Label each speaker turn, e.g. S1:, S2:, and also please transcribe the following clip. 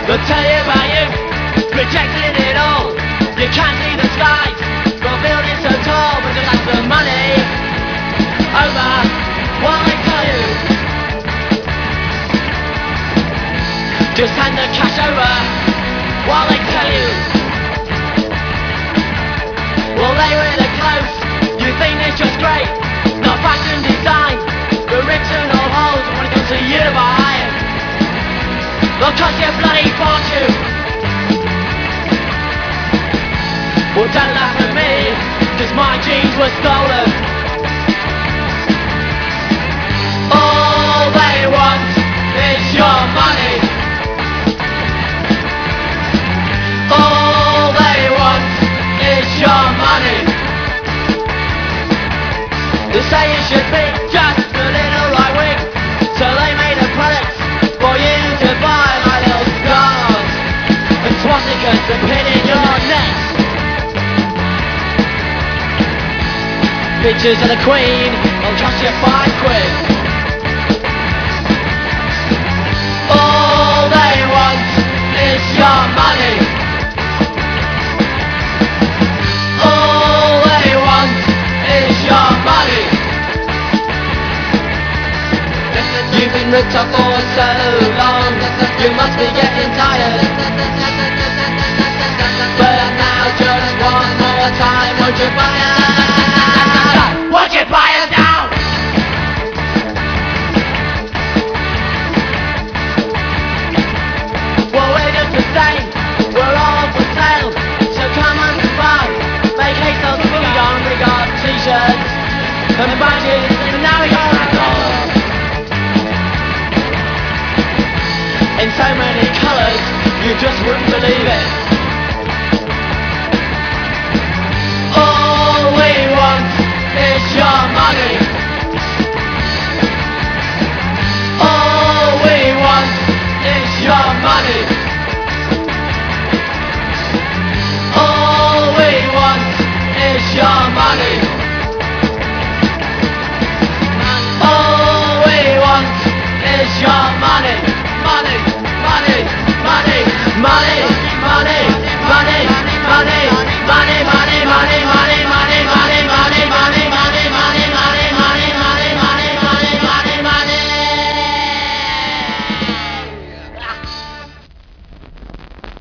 S1: They'll tell you about you, rejecting it all. You can't see the skies, got buildings so tall, but just ask the money over what they tell you. Just hand the cash over while they tell you. Well, they wear the clothes, you think it's just great. Not fashion design, original holes. When it comes to you to buy it, they'll cost you a bloody fortune. Well, don't laugh at me, cause my jeans were stolen. All they want is your money. All they want is your money. They say you should be just a little right wing, so they made a product for you to buy, like little stars and swastikas to pin in your necks. Pictures of the Queen will cost you £5. All they want is your money. All they want is your money. You've been ripped off for so long, you must be getting tired. But now just one more time, won't you buy us? Won't you buy us now? Well, we're just the same, we're all for sale, so come on and buy. Make haste, those food on, we got t-shirts and badges, and now we got gold. In so many colours, you just wouldn't believe it.